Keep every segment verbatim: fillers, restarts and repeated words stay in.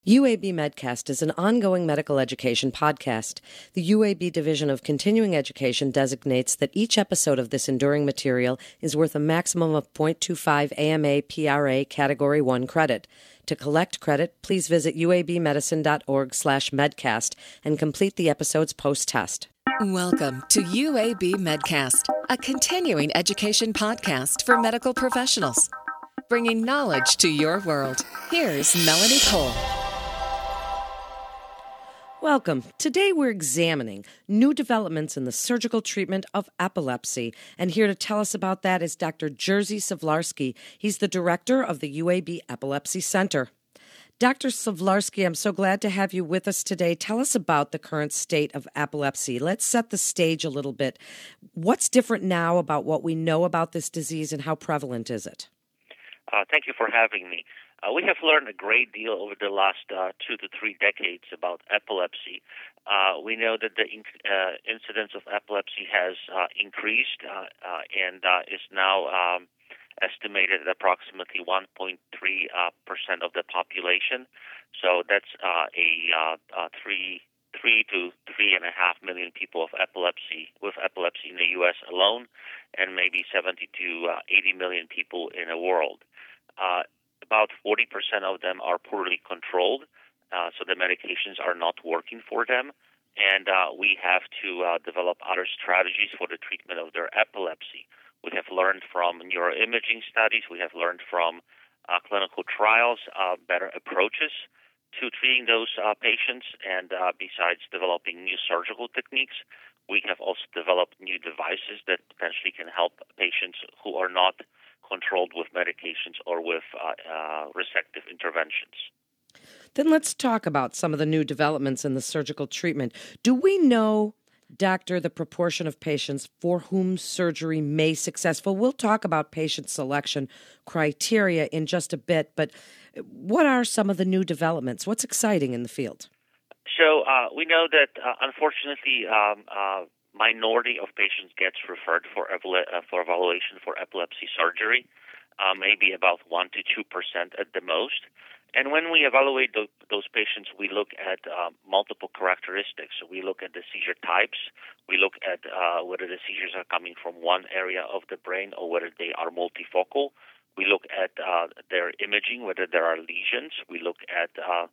U A B Medcast is an ongoing medical education podcast. The U A B Division of Continuing Education designates that each episode of this enduring material is worth a maximum of zero point two five A M A P R A Category one credit. To collect credit, please visit uabmedicine.org slash medcast and complete the episode's post-test. Welcome to U A B Medcast, a continuing education podcast for medical professionals. Bringing knowledge to your world. Here's Melanie Cole. Welcome. Today we're examining new developments in the surgical treatment of epilepsy. And here to tell us about that is Doctor Jerzy Szaflarski. He's the director of the U A B Epilepsy Center. Doctor Szaflarski, I'm so glad to have you with us today. Tell us about the current state of epilepsy. Let's set the stage a little bit. What's different now about what we know about this disease and how prevalent is it? Uh, thank you for having me. Uh, we have learned a great deal over the last uh, two to three decades about epilepsy. Uh, we know that the in- uh, incidence of epilepsy has uh, increased uh, uh, and uh, is now um, estimated at approximately one point three percent uh, of the population. So that's uh, a uh, uh, three, three to three and a half million people of epilepsy with epilepsy in the U S alone, and maybe seventy to eighty million people in the world. Uh, About forty percent of them are poorly controlled, uh, so the medications are not working for them, and uh, we have to uh, develop other strategies for the treatment of their epilepsy. We have learned from neuroimaging studies, we have learned from uh, clinical trials, uh, better approaches to treating those uh, patients, and uh, besides developing new surgical techniques, we have also developed new devices that potentially can help patients who are not controlled with medications or with uh, uh, resective interventions. Then let's talk about some of the new developments in the surgical treatment. Do we know, Doctor, the proportion of patients for whom surgery may be successful? We'll talk about patient selection criteria in just a bit, but what are some of the new developments? What's exciting in the field? So uh, we know that, uh, unfortunately, um, uh, minority of patients gets referred for evolu- uh, for evaluation for epilepsy surgery, uh, maybe about one to two percent at the most. And when we evaluate th- those patients, we look at uh, multiple characteristics. So we look at the seizure types. We look at uh, whether the seizures are coming from one area of the brain or whether they are multifocal. We look at uh, their imaging, whether there are lesions. We look at uh,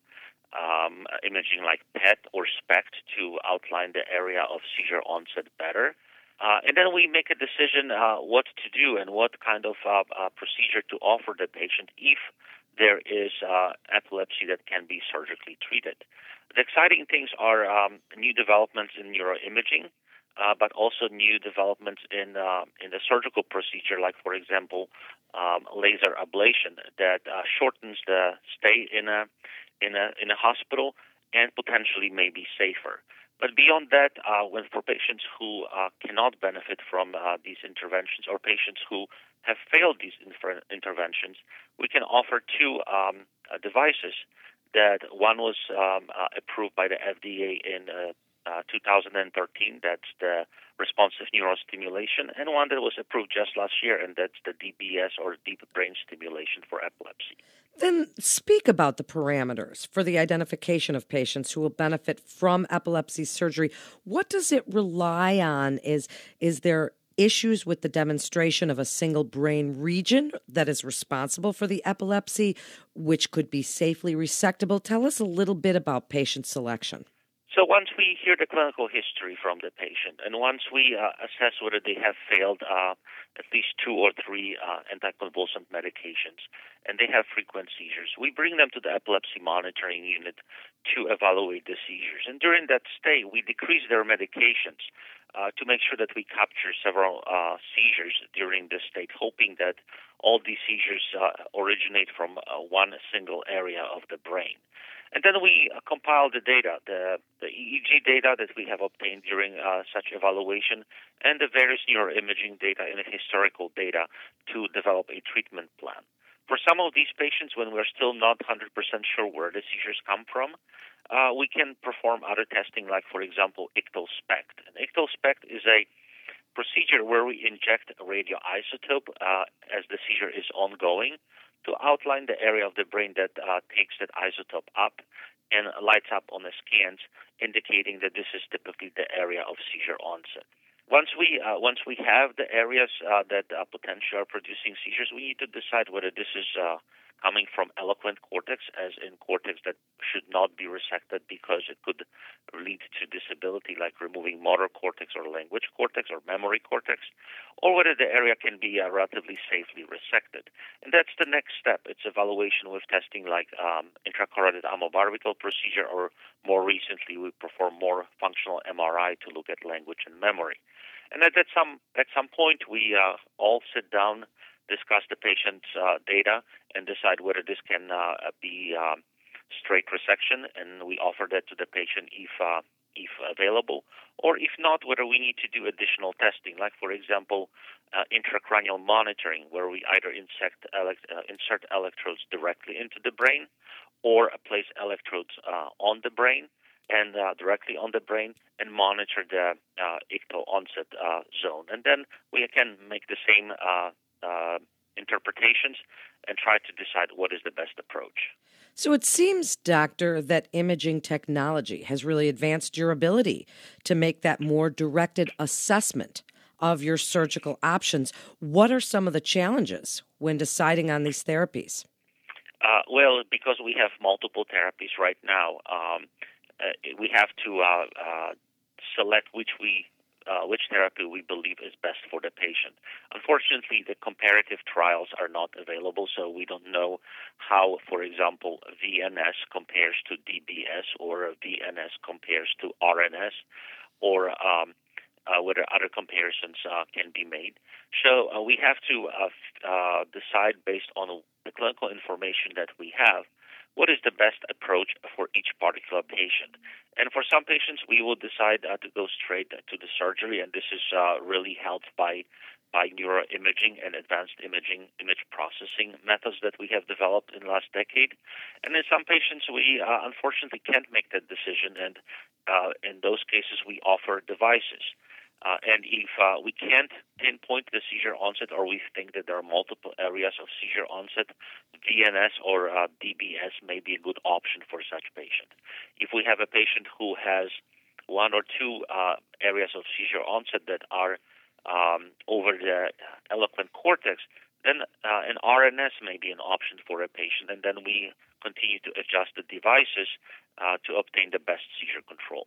Um, imaging like P E T or SPECT to outline the area of seizure onset better. Uh, and then we make a decision uh, what to do and what kind of uh, uh, procedure to offer the patient if there is uh, epilepsy that can be surgically treated. The exciting things are um, new developments in neuroimaging, uh, but also new developments in uh, in the surgical procedure, like, for example, um, laser ablation that uh, shortens the stay in a in a in a hospital and potentially may be safer. But beyond that, uh, when for patients who uh, cannot benefit from uh, these interventions or patients who have failed these infer- interventions, we can offer two um, uh, devices. That one was um, uh, approved by the F D A in uh, uh, two thousand thirteen. That's the responsive neurostimulation, and one that was approved just last year, and that's the D B S or deep brain stimulation for epilepsy. Then speak about the parameters for the identification of patients who will benefit from epilepsy surgery. What does it rely on? Is, is there issues with the demonstration of a single brain region that is responsible for the epilepsy, which could be safely resectable? Tell us a little bit about patient selection. So once we hear the clinical history from the patient, and once we uh, assess whether they have failed uh, at least two or three uh, anticonvulsant medications, and they have frequent seizures, we bring them to the epilepsy monitoring unit to evaluate the seizures. And during that stay, we decrease their medications uh, to make sure that we capture several uh, seizures during this state, hoping that all these seizures uh, originate from uh, one single area of the brain. And then we uh, compile the data, the, the E E G data that we have obtained during uh, such evaluation, and the various neuroimaging data and historical data to develop a treatment plan. For some of these patients, when we're still not one hundred percent sure where the seizures come from, uh, we can perform other testing, like, for example, ictal SPECT. And ictal SPECT is a procedure where we inject a radioisotope uh, as the seizure is ongoing to outline the area of the brain that uh, takes that isotope up and lights up on the scans, indicating that this is typically the area of seizure onset. Once we uh, once we have the areas uh, that uh, potentially are producing seizures, we need to decide whether this is uh, coming from eloquent cortex, as in cortex that should not be resected because it could lead to disability, like removing motor cortex or language cortex or memory cortex, or whether the area can be uh, relatively safely resected. And that's the next step. It's evaluation with testing like um, intracarotid amobarbital procedure, or more recently we perform more functional M R I to look at language and memory. And at, at some at some point we uh, all sit down, discuss the patient's uh, data, and decide whether this can uh, be um, straight resection, and we offer that to the patient if uh, if available, or if not, whether we need to do additional testing, like, for example, uh, intracranial monitoring, where we either insect, elect, uh, insert electrodes directly into the brain or place electrodes uh, on the brain and uh, directly on the brain and monitor the uh, ictal onset uh, zone. And then we can make the same uh, uh, interpretations and try to decide what is the best approach. So it seems, doctor, that imaging technology has really advanced your ability to make that more directed assessment of your surgical options. What are some of the challenges when deciding on these therapies? Uh, well, because we have multiple therapies right now, um, uh, we have to uh, uh, select which we Uh, which therapy we believe is best for the patient. Unfortunately, the comparative trials are not available, so we don't know how, for example, V N S compares to D B S, or V N S compares to R N S, or um, uh, whether other comparisons uh, can be made. So uh, we have to uh, f- uh, decide based on the clinical information that we have what is the best approach for each particular patient. And for some patients, we will decide uh, to go straight to the surgery, and this is uh, really helped by by neuroimaging and advanced imaging, image processing methods that we have developed in the last decade. And in some patients, we uh, unfortunately can't make that decision, and uh, in those cases, we offer devices. Uh, and if uh, we can't pinpoint the seizure onset, or we think that there are multiple areas of seizure onset, V N S or uh, D B S may be a good option for such patient. If we have a patient who has one or two uh, areas of seizure onset that are um, over the eloquent cortex, then uh, an R N S may be an option for a patient, and then we continue to adjust the devices uh, to obtain the best seizure control.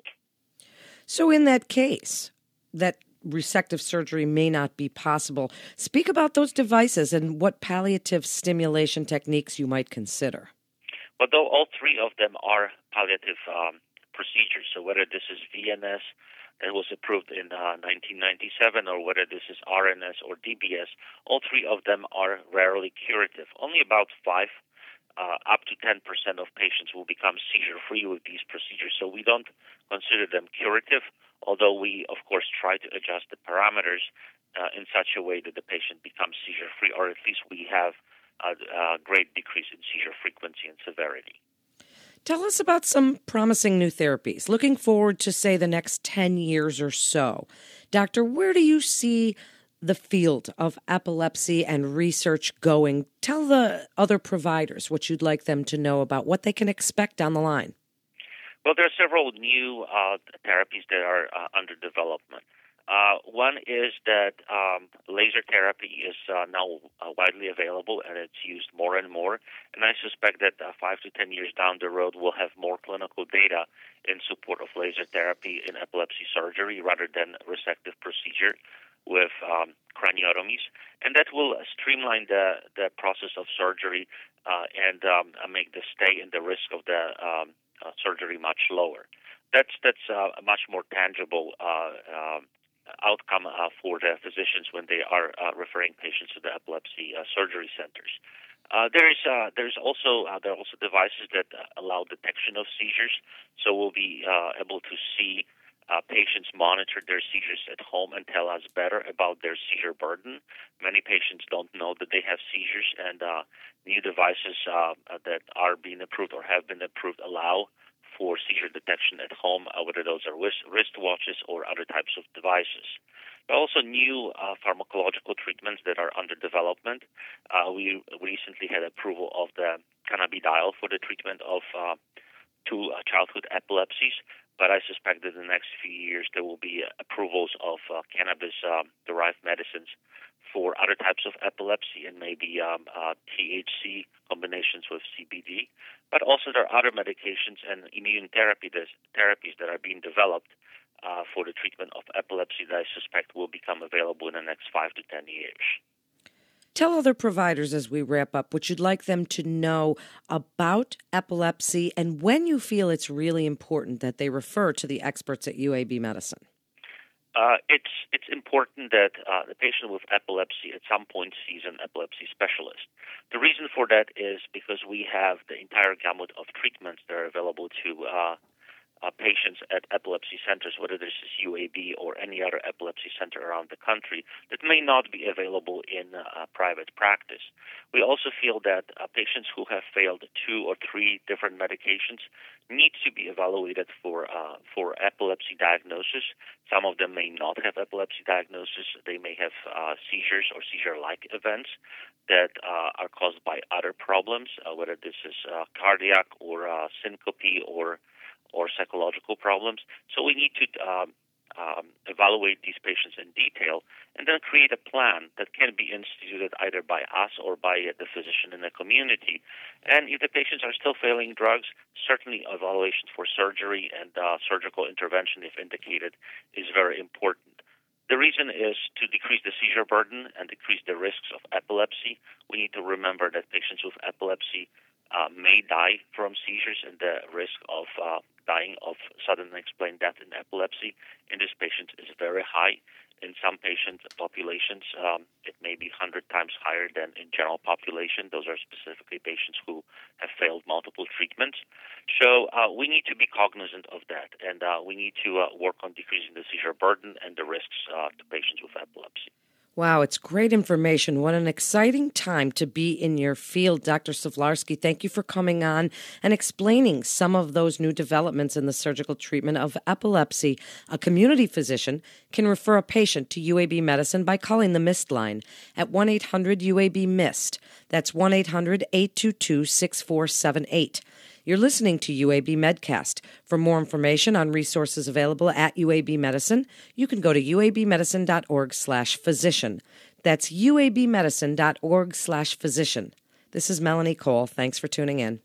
So in that case, that resective surgery may not be possible. Speak about those devices and what palliative stimulation techniques you might consider. But though all three of them are palliative um, procedures, so whether this is V N S that was approved in uh, nineteen ninety-seven, or whether this is R N S or D B S, all three of them are rarely curative. Only about five, uh, up to ten percent of patients will become seizure-free with these procedures, so we don't consider them curative, although we, of course, try to adjust the parameters uh, in such a way that the patient becomes seizure-free, or at least we have a, a great decrease in seizure frequency and severity. Tell us about some promising new therapies. Looking forward to, say, the next ten years or so. Doctor, where do you see the field of epilepsy and research going? Tell the other providers what you'd like them to know about what they can expect down the line. Well, there are several new uh, therapies that are uh, under development. Uh, one is that um, laser therapy is uh, now uh, widely available, and it's used more and more. And I suspect that uh, five to ten years down the road, we'll have more clinical data in support of laser therapy in epilepsy surgery rather than resective procedure with um, craniotomies. And that will streamline the, the process of surgery uh, and um, make the stay and the risk of the um, uh, surgery much lower. That's that's uh, a much more tangible uh, uh, outcome uh, for the physicians when they are uh, referring patients to the epilepsy uh, surgery centers. Uh, there is uh, there's also uh, there are also devices that uh, allow detection of seizures, so we'll be uh, able to see uh, patients monitor their seizures at home and tell us better about their seizure burden. Many patients don't know that they have seizures, and uh, new devices uh, that are being approved or have been approved allow for seizure detection at home, uh, whether those are wrist, wrist watches or other types of devices. but also new uh, pharmacological treatments that are under development. Uh, we recently had approval of the cannabidiol for the treatment of uh, two uh, childhood epilepsies, but I suspect that in the next few years there will be uh, approvals of uh, cannabis-derived uh, medicines for other types of epilepsy and maybe um, uh, T H C combinations with C B D. But also there are other medications and immune therapy therapies that are being developed uh, for the treatment of epilepsy that I suspect will become available in the next five to ten years. Tell other providers as we wrap up what you'd like them to know about epilepsy and when you feel it's really important that they refer to the experts at U A B Medicine. Uh, it's it's important that uh, the patient with epilepsy at some point sees an epilepsy specialist. The reason for that is because we have the entire gamut of treatments that are available to uh, uh, patients at epilepsy centers, whether this is U A B or any other epilepsy center around the country, that may not be available in uh, private practice. We also feel that uh, patients who have failed two or three different medications need to be evaluated for uh, for epilepsy diagnosis. Some of them may not have epilepsy diagnosis. They may have uh, seizures or seizure-like events that uh, are caused by other problems, uh, whether this is uh, cardiac or uh, syncope or or psychological problems. So we need to um, um, evaluate these patients in detail and then create a plan that can be instituted either by us or by the physician in the community. And if the patients are still failing drugs, certainly evaluation for surgery and uh, surgical intervention, if indicated, is very important. The reason is to decrease the seizure burden and decrease the risks of epilepsy. We need to remember that patients with epilepsy uh, may die from seizures, and the risk of uh, dying of sudden unexplained death in epilepsy in this patient is very high. In some patient populations, um, it may be one hundred times higher than in general population. Those are specifically patients who have failed multiple treatments. So uh, we need to be cognizant of that, and uh, we need to uh, work on decreasing the seizure burden and the risks uh, to patients with epilepsy. Wow, it's great information. What an exciting time to be in your field. Doctor Savlarsky, thank you for coming on and explaining some of those new developments in the surgical treatment of epilepsy. A community physician can refer a patient to U A B Medicine by calling the MIST line at one eight hundred U A B MIST. That's one eight hundred eight two two six four seven eight. You're listening to U A B Medcast. For more information on resources available at U A B Medicine, you can go to uabmedicine.org slash physician. That's uabmedicine.org slash physician. This is Melanie Cole. Thanks for tuning in.